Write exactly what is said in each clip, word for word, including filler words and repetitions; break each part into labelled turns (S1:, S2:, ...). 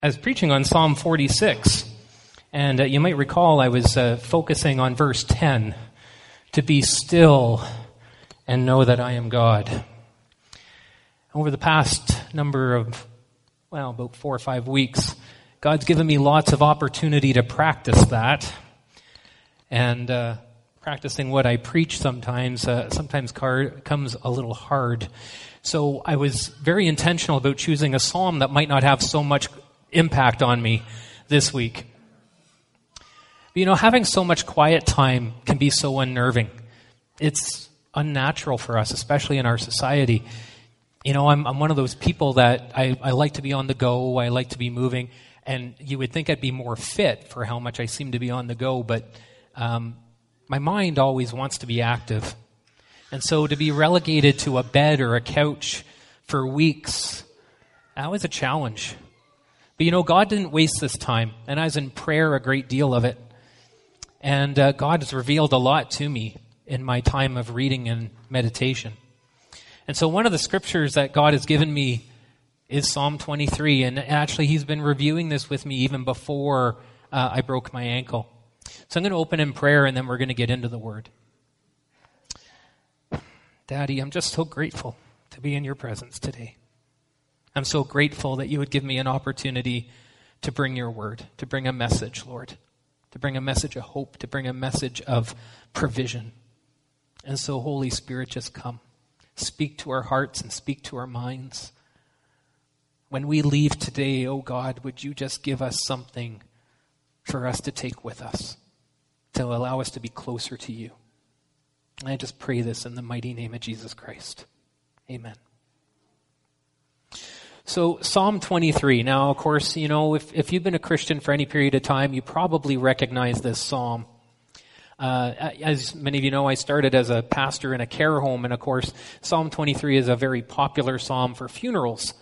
S1: I was preaching on Psalm forty-six, and uh, you might recall I was uh, focusing on verse ten, to be still and know that I am God. Over the past number of, well, about four or five weeks, God's given me lots of opportunity to practice that, and uh, practicing what I preach sometimes, uh, sometimes car- comes a little hard. So I was very intentional about choosing a psalm that might not have so much impact on me this week. But, you know, having so much quiet time can be so unnerving. It's unnatural for us, especially in our society. You know, I'm, I'm one of those people that I, I like to be on the go, I like to be moving, and you would think I'd be more fit for how much I seem to be on the go, but um, my mind always wants to be active. And so to be relegated to a bed or a couch for weeks, that was a challenge. But you know, God didn't waste this time, and I was in prayer a great deal of it. And uh, God has revealed a lot to me in my time of reading and meditation. And so one of the scriptures that God has given me is Psalm twenty-three, and actually He's been reviewing this with me even before uh, I broke my ankle. So I'm going to open in prayer, and then we're going to get into the Word. Daddy, I'm just so grateful to be in your presence today. I'm so grateful that you would give me an opportunity to bring your word, to bring a message, Lord, to bring a message of hope, to bring a message of provision. And so, Holy Spirit, just come. Speak to our hearts and speak to our minds. When we leave today, oh God, would you just give us something for us to take with us, to allow us to be closer to you. And I just pray this in the mighty name of Jesus Christ. Amen. So Psalm twenty-three. Now, of course, you know, if, if you've been a Christian for any period of time, you probably recognize this psalm. Uh, as many of you know, I started as a pastor in a care home, and of course, Psalm twenty-three is a very popular psalm for funerals.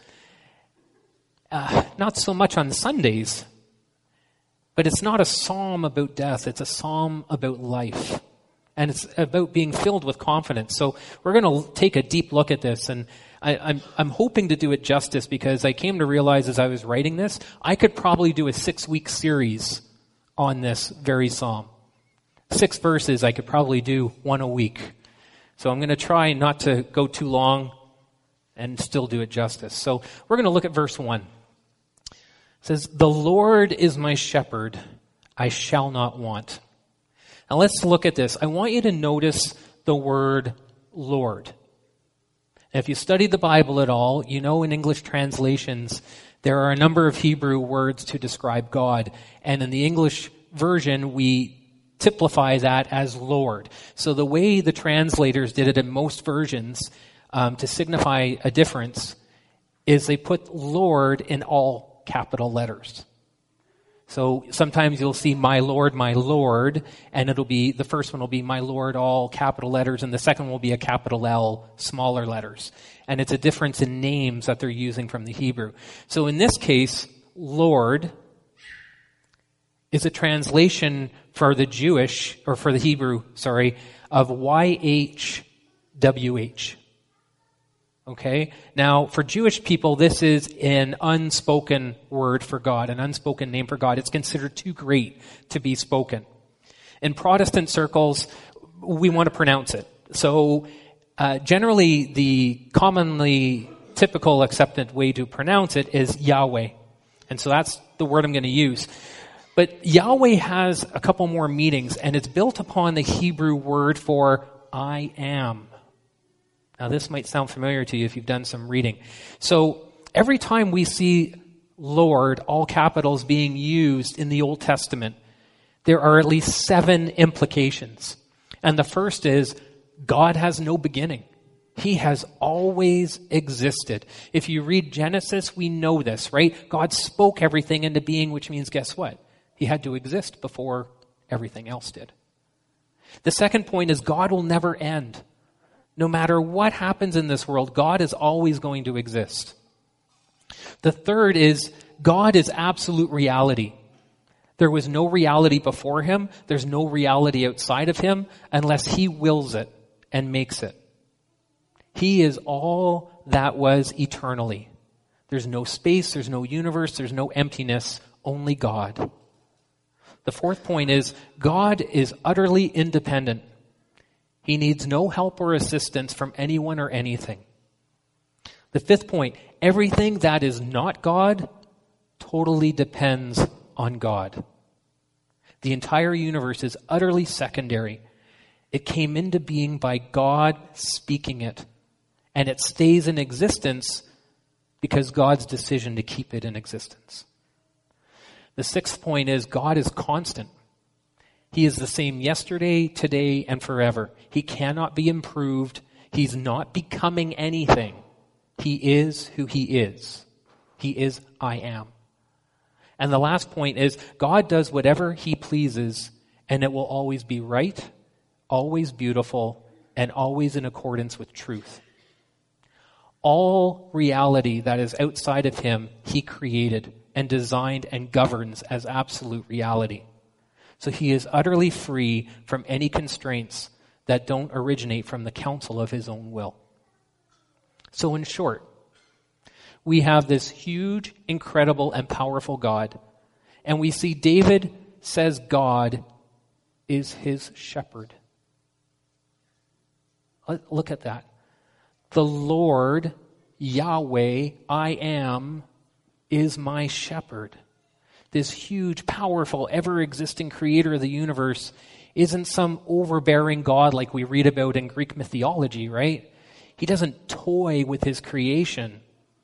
S1: Uh, not so much on Sundays, but it's not a psalm about death. It's a psalm about life. And it's about being filled with confidence. So we're going to take a deep look at this, and I, I'm, I'm hoping to do it justice, because I came to realize as I was writing this, I could probably do a six-week series on this very psalm. Six verses, I could probably do one a week. So I'm going to try not to go too long and still do it justice. So we're going to look at verse one. It says, "The Lord is my shepherd, I shall not want." Now let's look at this. I want you to notice the word Lord. If you studied the Bible at all, you know in English translations there are a number of Hebrew words to describe God. And in the English version, we typify that as Lord. So the way the translators did it in most versions um, to signify a difference is they put Lord in all capital letters. So sometimes you'll see my Lord, my Lord, and it'll be, the first one will be my Lord, all capital letters, and the second will be a capital L, smaller letters. And it's a difference in names that they're using from the Hebrew. So in this case, Lord is a translation for the Jewish, or for the Hebrew, sorry, of Y H W H. Okay? Now, for Jewish people, this is an unspoken word for God, an unspoken name for God. It's considered too great to be spoken. In Protestant circles, we want to pronounce it. So, uh, generally, the commonly typical accepted way to pronounce it is Yahweh. And so that's the word I'm going to use. But Yahweh has a couple more meanings, and it's built upon the Hebrew word for I am. Now, this might sound familiar to you if you've done some reading. So, every time we see Lord, all capitals, being used in the Old Testament, there are at least seven implications. And the first is, God has no beginning. He has always existed. If you read Genesis, we know this, right? God spoke everything into being, which means, guess what? He had to exist before everything else did. The second point is, God will never end. No matter what happens in this world, God is always going to exist. The third is, God is absolute reality. There was no reality before him. There's no reality outside of him unless he wills it and makes it. He is all that was eternally. There's no space, there's no universe, there's no emptiness, only God. The fourth point is God is utterly independent. He needs no help or assistance from anyone or anything. The fifth point, everything that is not God totally depends on God. The entire universe is utterly secondary. It came into being by God speaking it, and it stays in existence because God's decision to keep it in existence. The sixth point is God is constant. He is the same yesterday, today, and forever. He cannot be improved. He's not becoming anything. He is who he is. He is I am. And the last point is God does whatever he pleases, and it will always be right, always beautiful, and always in accordance with truth. All reality that is outside of him, he created and designed and governs as absolute reality. So he is utterly free from any constraints that don't originate from the counsel of his own will. So in short, we have this huge, incredible, and powerful God, and we see David says God is his shepherd. Look at that. The Lord, Yahweh, I am, is my shepherd. This huge, powerful, ever-existing creator of the universe isn't some overbearing God like we read about in Greek mythology, right? He doesn't toy with his creation.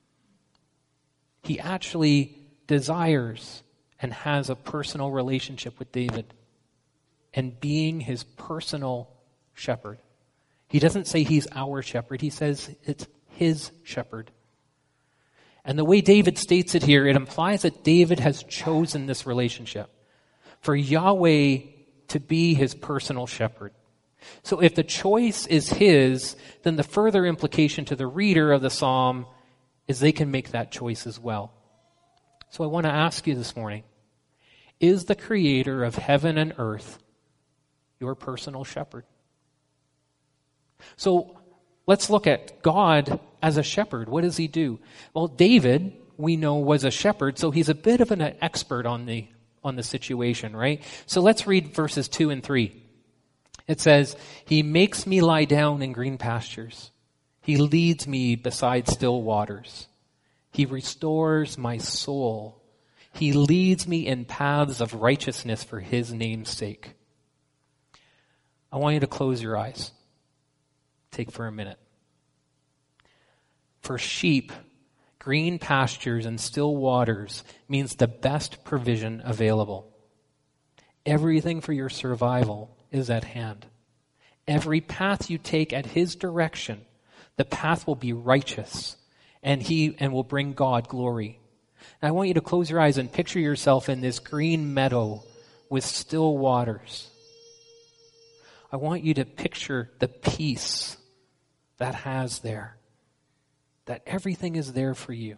S1: He actually desires and has a personal relationship with David and being his personal shepherd. He doesn't say he's our shepherd. He says it's his shepherd. And the way David states it here, it implies that David has chosen this relationship for Yahweh to be his personal shepherd. So if the choice is his, then the further implication to the reader of the psalm is they can make that choice as well. So I want to ask you this morning, is the creator of heaven and earth your personal shepherd? So let's look at God as a shepherd. What does he do? Well, David, we know, was a shepherd, so he's a bit of an expert on the on the situation, right? So let's read verses two and three. It says, he makes me lie down in green pastures. He leads me beside still waters. He restores my soul. He leads me in paths of righteousness for his name's sake. I want you to close your eyes. Take for a minute. For sheep, green pastures and still waters means the best provision available. Everything for your survival is at hand. Every path you take at his direction, the path will be righteous, and he and will bring God glory. And I want you to close your eyes and picture yourself in this green meadow with still waters. I want you to picture the peace that has there, that everything is there for you.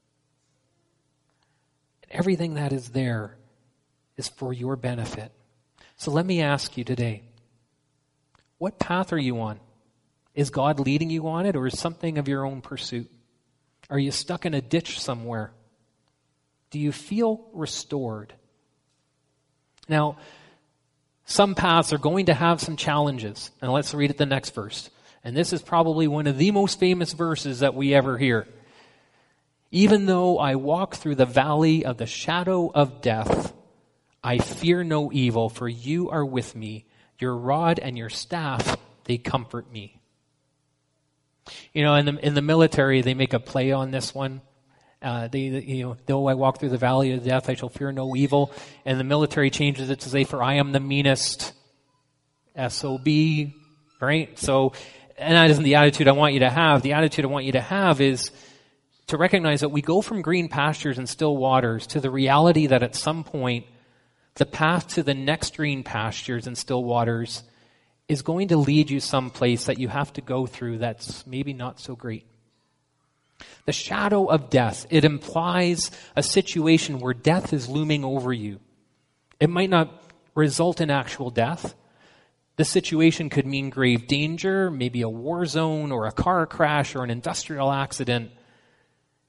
S1: And everything that is there is for your benefit. So let me ask you today, what path are you on? Is God leading you on it, or is something of your own pursuit? Are you stuck in a ditch somewhere? Do you feel restored? Now, some paths are going to have some challenges. And let's read it the next verse. And this is probably one of the most famous verses that we ever hear. Even though I walk through the valley of the shadow of death, I fear no evil, for you are with me. Your rod and your staff, they comfort me. You know, in the in the military, they make a play on this one. Uh, they, you know, though I walk through the valley of death, I shall fear no evil. And the military changes it to say, for I am the meanest S O B, right? So, and that isn't the attitude I want you to have. The attitude I want you to have is to recognize that we go from green pastures and still waters to the reality that at some point, the path to the next green pastures and still waters is going to lead you someplace that you have to go through that's maybe not so great. The shadow of death, it implies a situation where death is looming over you. It might not result in actual death. The situation could mean grave danger, maybe a war zone or a car crash or an industrial accident.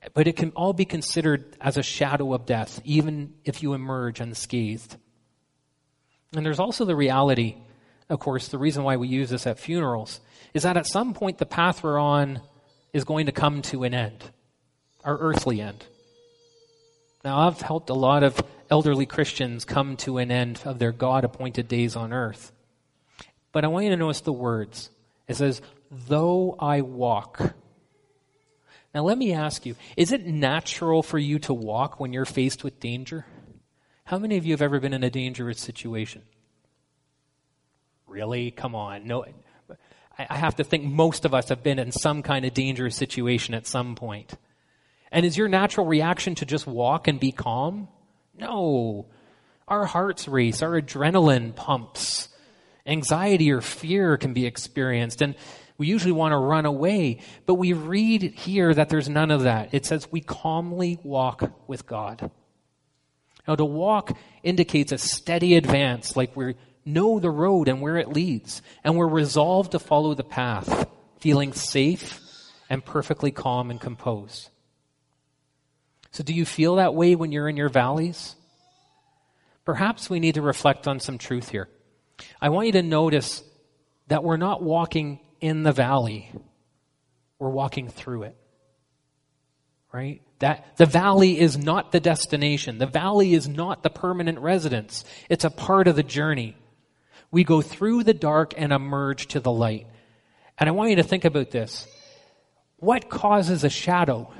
S1: But it can all be considered as a shadow of death, even if you emerge unscathed. And there's also the reality, of course, the reason why we use this at funerals, is that at some point the path we're on is going to come to an end, our earthly end. Now, I've helped a lot of elderly Christians come to an end of their God-appointed days on earth. But I want you to notice the words. It says, though I walk. Now let me ask you, is it natural for you to walk when you're faced with danger? How many of you have ever been in a dangerous situation? Really? Come on. No, I have to think most of us have been in some kind of dangerous situation at some point. And is your natural reaction to just walk and be calm? No. Our hearts race, our adrenaline pumps. Anxiety or fear can be experienced, and we usually want to run away. But we read here that there's none of that. It says we calmly walk with God. Now, to walk indicates a steady advance, like we know the road and where it leads, and we're resolved to follow the path, feeling safe and perfectly calm and composed. So do you feel that way when you're in your valleys? Perhaps we need to reflect on some truth here. I want you to notice that we're not walking in the valley. We're walking through it. Right? That the valley is not the destination. The valley is not the permanent residence. It's a part of the journey. We go through the dark and emerge to the light. And I want you to think about this. What causes a shadow?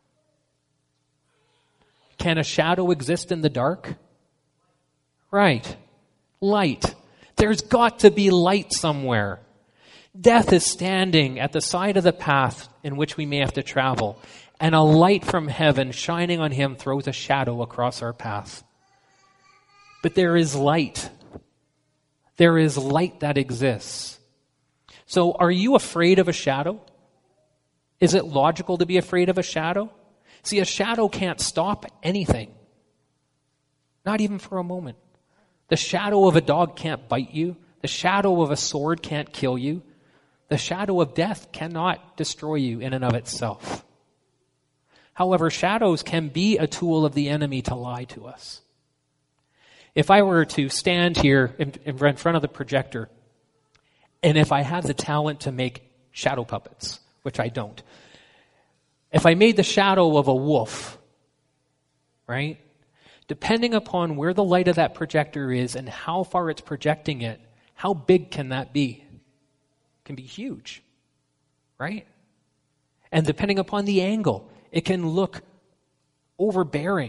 S1: Can a shadow exist in the dark? Right. Light. There's got to be light somewhere. Death is standing at the side of the path in which we may have to travel, and a light from heaven shining on him throws a shadow across our path. But there is light. There is light that exists. So are you afraid of a shadow? Is it logical to be afraid of a shadow? See, a shadow can't stop anything. Not even for a moment. The shadow of a dog can't bite you. The shadow of a sword can't kill you. The shadow of death cannot destroy you in and of itself. However, shadows can be a tool of the enemy to lie to us. If I were to stand here in, in front of the projector, and if I had the talent to make shadow puppets, which I don't, if I made the shadow of a wolf, right? Depending upon where the light of that projector is and how far it's projecting it, how big can that be? It can be huge, right? And depending upon the angle, it can look overbearing.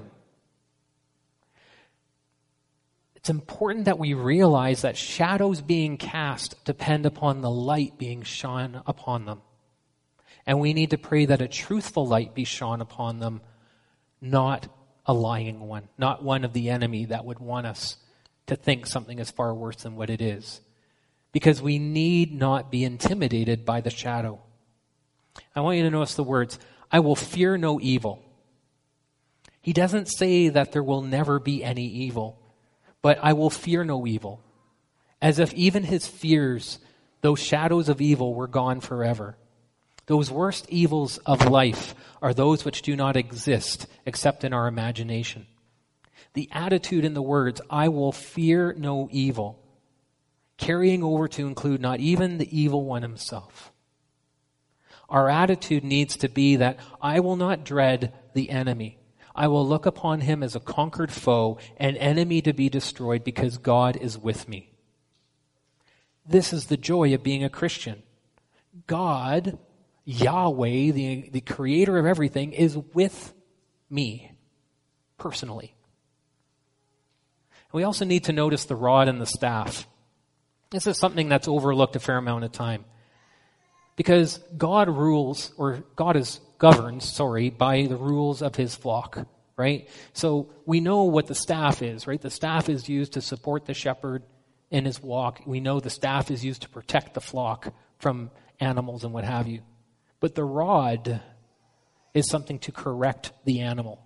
S1: It's important that we realize that shadows being cast depend upon the light being shone upon them. And we need to pray that a truthful light be shone upon them, not a lying one, not one of the enemy that would want us to think something is far worse than what it is. Because we need not be intimidated by the shadow. I want you to notice the words, I will fear no evil. He doesn't say that there will never be any evil, but I will fear no evil. As if even his fears, those shadows of evil, were gone forever. Those worst evils of life are those which do not exist except in our imagination. The attitude in the words, I will fear no evil, carrying over to include not even the evil one himself. Our attitude needs to be that I will not dread the enemy. I will look upon him as a conquered foe, an enemy to be destroyed because God is with me. This is the joy of being a Christian. God, Yahweh, the, the creator of everything, is with me personally. We also need to notice the rod and the staff. This is something that's overlooked a fair amount of time. Because God rules, or God is governed, sorry, by the rules of his flock, right? So we know what the staff is, right? The staff is used to support the shepherd in his walk. We know the staff is used to protect the flock from animals and what have you. But the rod is something to correct the animal.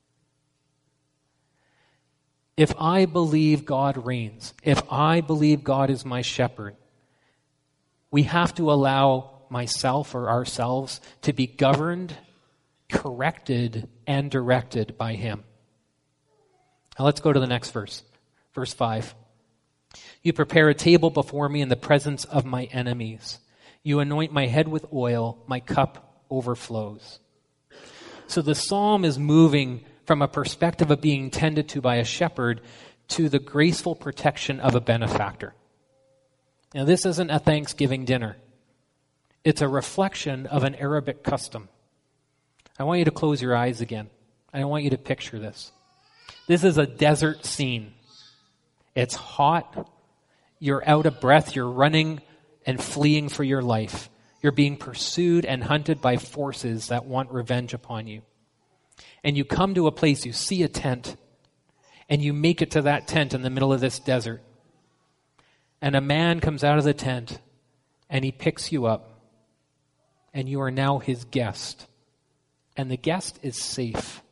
S1: If I believe God reigns, if I believe God is my shepherd, we have to allow myself or ourselves to be governed corrected and directed by him. Now let's go to the next verse. Verse five. You prepare a table before me in the presence of my enemies. You anoint my head with oil. My cup overflows. So the psalm is moving from a perspective of being tended to by a shepherd to the graceful protection of a benefactor. Now this isn't a Thanksgiving dinner. It's a reflection of an Arabic custom. I want you to close your eyes again. I want you to picture this. This is a desert scene. It's hot. You're out of breath. You're running and fleeing for your life. You're being pursued and hunted by forces that want revenge upon you. And you come to a place, you see a tent, and you make it to that tent in the middle of this desert. And a man comes out of the tent, and he picks you up, and you are now his guest. And the guest is safe.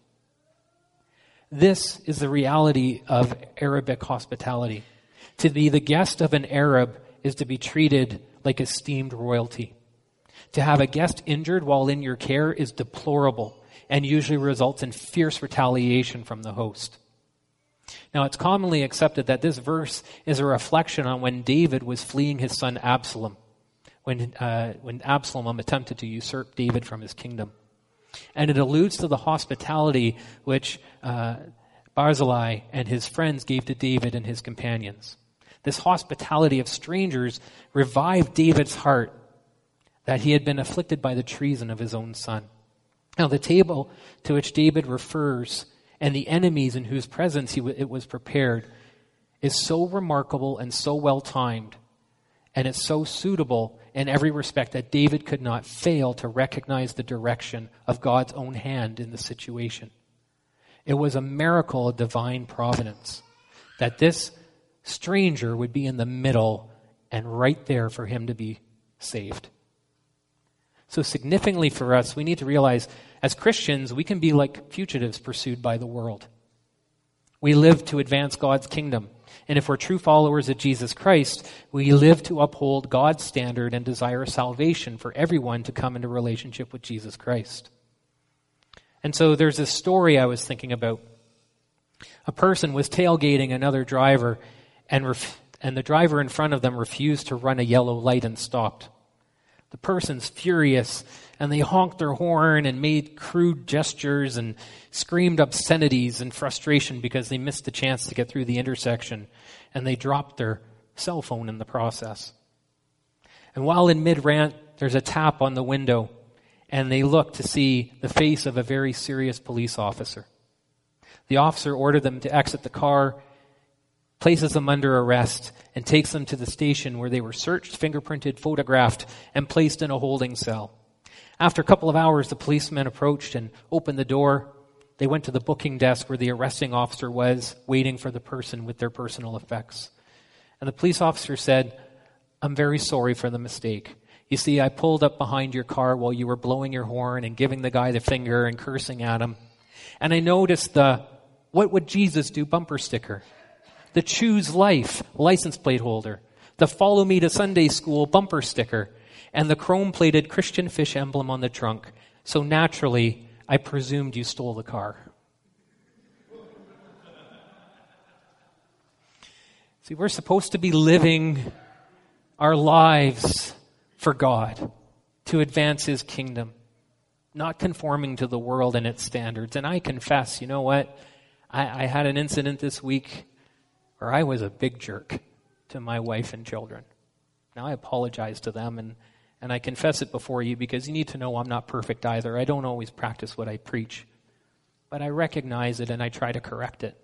S1: This is the reality of Arabic hospitality. To be the guest of an Arab is to be treated like esteemed royalty. To have a guest injured while in your care is deplorable and usually results in fierce retaliation from the host. Now, it's commonly accepted that this verse is a reflection on when David was fleeing his son Absalom, when, uh, when Absalom attempted to usurp David from his kingdom. And it alludes to the hospitality which uh, Barzillai and his friends gave to David and his companions. This hospitality of strangers revived David's heart that he had been afflicted by the treason of his own son. Now, the table to which David refers and the enemies in whose presence he w- it was prepared is so remarkable and so well timed, and it's so suitable in every respect that David could not fail to recognize the direction of God's own hand in the situation. It was a miracle of divine providence that this stranger would be in the middle and right there for him to be saved. So significantly for us, we need to realize as Christians, we can be like fugitives pursued by the world. We live to advance God's kingdom. And if we're true followers of Jesus Christ, we live to uphold God's standard and desire salvation for everyone to come into relationship with Jesus Christ. And so there's this story I was thinking about. A person was tailgating another driver, and ref- and the driver in front of them refused to run a yellow light and stopped. The person's furious, and they honked their horn and made crude gestures and screamed obscenities in frustration because they missed the chance to get through the intersection, and they dropped their cell phone in the process. And while in mid-rant, there's a tap on the window, and they look to see the face of a very serious police officer. The officer ordered them to exit the car, places them under arrest, and takes them to the station where they were searched, fingerprinted, photographed, and placed in a holding cell. After a couple of hours, the policemen approached and opened the door. They went to the booking desk where the arresting officer was, waiting for the person with their personal effects. And the police officer said, "I'm very sorry for the mistake. You see, I pulled up behind your car while you were blowing your horn and giving the guy the finger and cursing at him. And I noticed the 'What would Jesus do' bumper sticker, the 'Choose Life' license plate holder, the 'Follow Me to Sunday School' bumper sticker, and the chrome-plated Christian fish emblem on the trunk. So naturally, I presumed you stole the car." See, we're supposed to be living our lives for God, to advance His kingdom, not conforming to the world and its standards. And I confess, you know what? I, I had an incident this week where I was a big jerk to my wife and children. Now I apologize to them, and, and I confess it before you because you need to know I'm not perfect either. I don't always practice what I preach. But I recognize it and I try to correct it.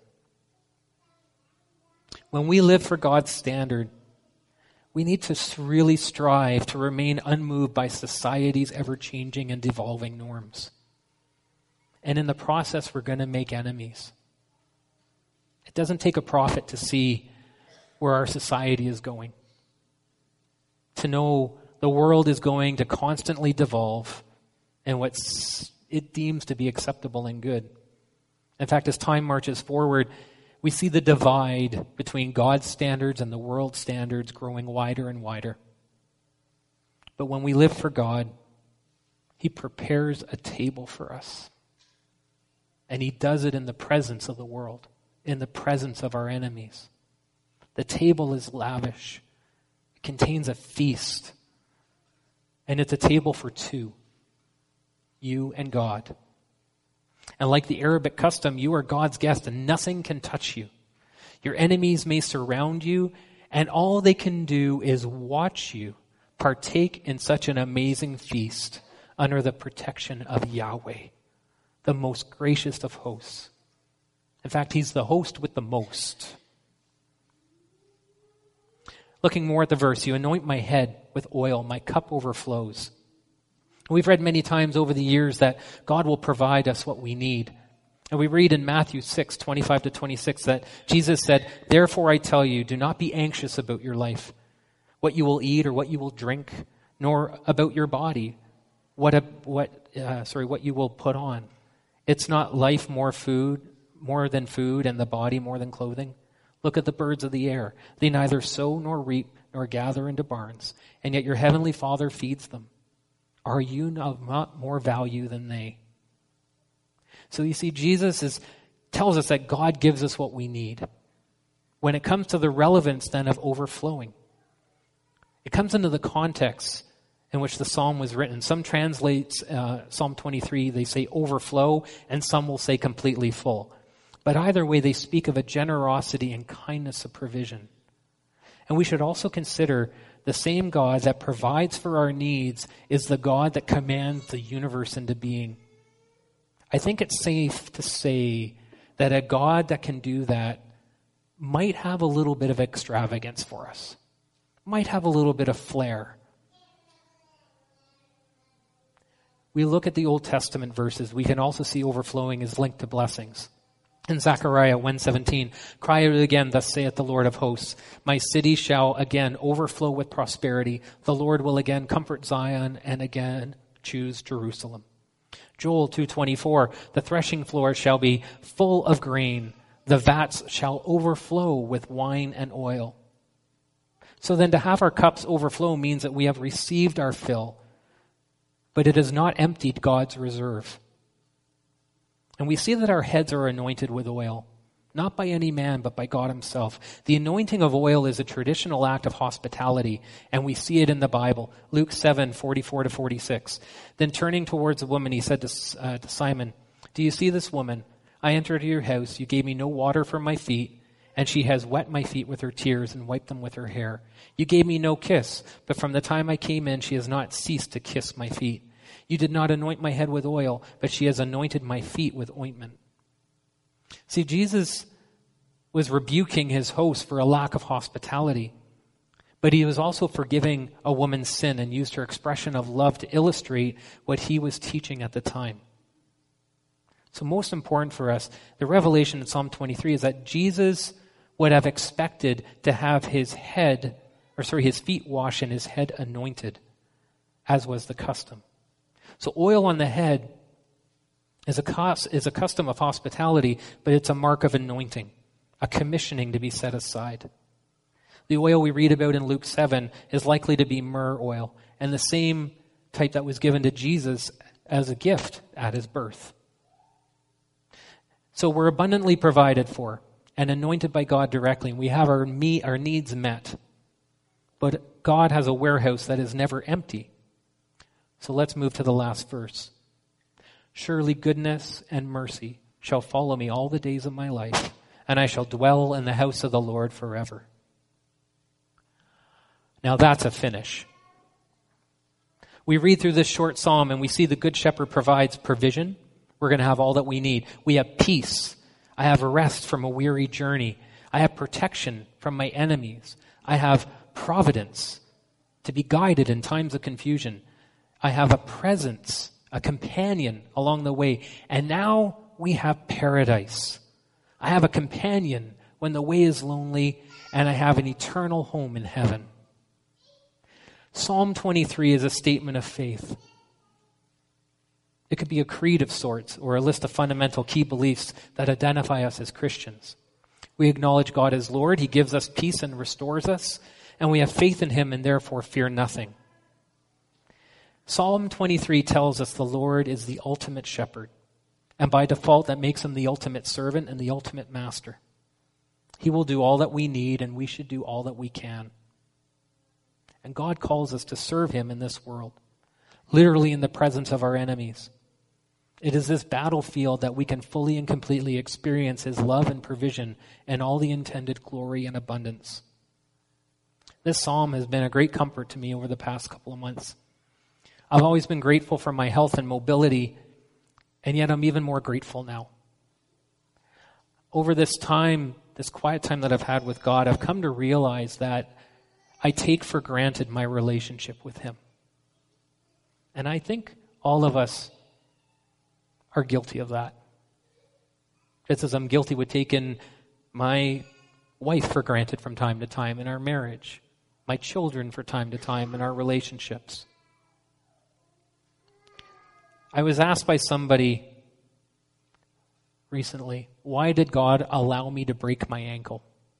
S1: When we live for God's standard, we need to really strive to remain unmoved by society's ever-changing and devolving norms. And in the process, we're going to make enemies. It doesn't take a prophet to see where our society is going, to know the world is going to constantly devolve in what it deems to be acceptable and good. In fact, as time marches forward, we see the divide between God's standards and the world's standards growing wider and wider. But when we live for God, He prepares a table for us. And he does it in the presence of the world, in the presence of our enemies. The table is lavish. It contains a feast. And it's a table for two, you and God. And like the Arabic custom, you are God's guest and nothing can touch you. Your enemies may surround you, and all they can do is watch you partake in such an amazing feast under the protection of Yahweh, the most gracious of hosts. In fact, he's the host with the most. Looking more at the verse, you anoint my head with oil, my cup overflows. We've read many times over the years that God will provide us what we need. And we read in Matthew six, twenty-five to twenty-six that Jesus said, therefore I tell you, do not be anxious about your life, what you will eat or what you will drink, nor about your body, what a, what uh, sorry, what you will put on. It's not life more food, more than food, and the body more than clothing. Look at the birds of the air. They neither sow nor reap nor gather into barns, and yet your heavenly Father feeds them. Are you not more value than they? So you see, Jesus is, tells us that God gives us what we need. When it comes to the relevance then of overflowing, it comes into the context in which the psalm was written. Some translates uh, Psalm twenty-three, they say overflow, and some will say completely full. But either way, they speak of a generosity and kindness of provision. And we should also consider the same God that provides for our needs is the God that commands the universe into being. I think it's safe to say that a God that can do that might have a little bit of extravagance for us, might have a little bit of flair. We look at the Old Testament verses, we can also see overflowing is linked to blessings. In Zechariah one seventeen, cry out again, thus saith the Lord of hosts, my city shall again overflow with prosperity. The Lord will again comfort Zion and again choose Jerusalem. Joel two twenty-four, the threshing floor shall be full of grain. The vats shall overflow with wine and oil. So then to have our cups overflow means that we have received our fill, but it has not emptied God's reserve. And we see that our heads are anointed with oil, not by any man, but by God himself. The anointing of oil is a traditional act of hospitality, and we see it in the Bible. Luke seven, forty-four to forty-six. Then turning towards the woman, he said to, uh, to Simon, do you see this woman? I entered your house. You gave me no water for my feet, and she has wet my feet with her tears and wiped them with her hair. You gave me no kiss, but from the time I came in, she has not ceased to kiss my feet. You did not anoint my head with oil, but she has anointed my feet with ointment. See, Jesus was rebuking his host for a lack of hospitality, but he was also forgiving a woman's sin and used her expression of love to illustrate what he was teaching at the time. So most important for us, the revelation in Psalm twenty-three is that Jesus would have expected to have his head, or sorry, his feet washed and his head anointed, as was the custom. So oil on the head is a, cost, is a custom of hospitality, but it's a mark of anointing, a commissioning to be set aside. The oil we read about in Luke seven is likely to be myrrh oil, and the same type that was given to Jesus as a gift at his birth. So we're abundantly provided for and anointed by God directly, and we have our, me, our needs met. But God has a warehouse that is never empty. So let's move to the last verse. Surely goodness and mercy shall follow me all the days of my life, and I shall dwell in the house of the Lord forever. Now that's a finish. We read through this short psalm and we see the Good Shepherd provides provision. We're going to have all that we need. We have peace. I have rest from a weary journey. I have protection from my enemies. I have providence to be guided in times of confusion. I have a presence, a companion along the way. And now we have paradise. I have a companion when the way is lonely, and I have an eternal home in heaven. Psalm twenty-three is a statement of faith. It could be a creed of sorts or a list of fundamental key beliefs that identify us as Christians. We acknowledge God as Lord. He gives us peace and restores us, and we have faith in him and therefore fear nothing. Psalm twenty-three tells us the Lord is the ultimate shepherd. And by default, that makes him the ultimate servant and the ultimate master. He will do all that we need, and we should do all that we can. And God calls us to serve him in this world, literally in the presence of our enemies. It is this battlefield that we can fully and completely experience his love and provision and all the intended glory and abundance. This psalm has been a great comfort to me over the past couple of months. I've always been grateful for my health and mobility, and yet I'm even more grateful now. Over this time, this quiet time that I've had with God, I've come to realize that I take for granted my relationship with him. And I think all of us are guilty of that. Just as I'm guilty with taking my wife for granted from time to time in our marriage, my children for time to time in our relationships. I was asked by somebody recently, why did God allow me to break my ankle?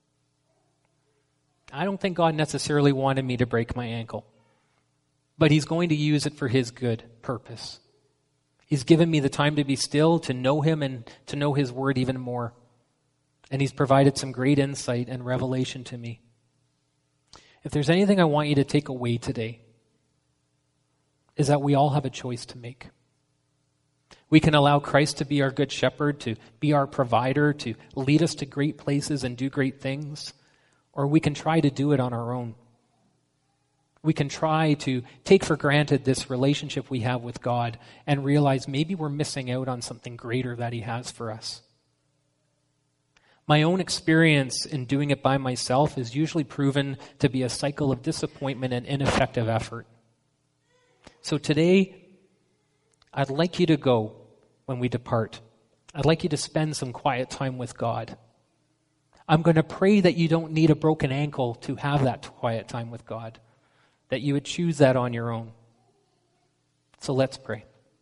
S1: I don't think God necessarily wanted me to break my ankle, but he's going to use it for his good purpose. He's given me the time to be still, to know him and to know his word even more. And he's provided some great insight and revelation to me. If there's anything I want you to take away today, is that we all have a choice to make. We can allow Christ to be our good shepherd, to be our provider, to lead us to great places and do great things, or we can try to do it on our own. We can try to take for granted this relationship we have with God and realize maybe we're missing out on something greater that he has for us. My own experience in doing it by myself is usually proven to be a cycle of disappointment and ineffective effort. So today, I'd like you to go when we depart. I'd like you to spend some quiet time with God. I'm going to pray that you don't need a broken ankle to have that quiet time with God, that you would choose that on your own. So let's pray.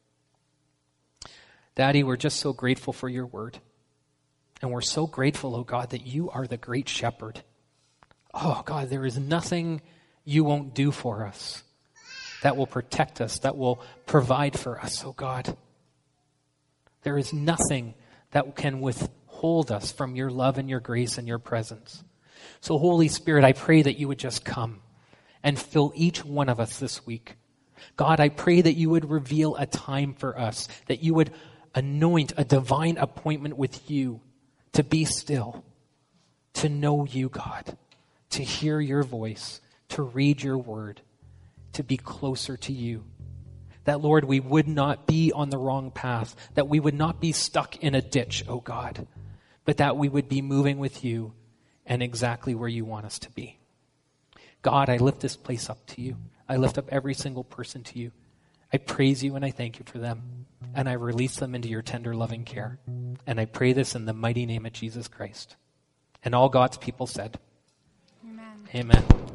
S1: Daddy, we're just so grateful for your word. And we're so grateful, oh God, that you are the great shepherd. Oh God, there is nothing you won't do for us that will protect us, that will provide for us, oh God. There is nothing that can withhold us from your love and your grace and your presence. So Holy Spirit, I pray that you would just come and fill each one of us this week. God, I pray that you would reveal a time for us, that you would anoint a divine appointment with you to be still, to know you, God, to hear your voice, to read your word, to be closer to you. That, Lord, we would not be on the wrong path, that we would not be stuck in a ditch, oh God, but that we would be moving with you and exactly where you want us to be. God, I lift this place up to you. I lift up every single person to you. I praise you and I thank you for them, and I release them into your tender, loving care. And I pray this in the mighty name of Jesus Christ. And all God's people said, Amen. Amen.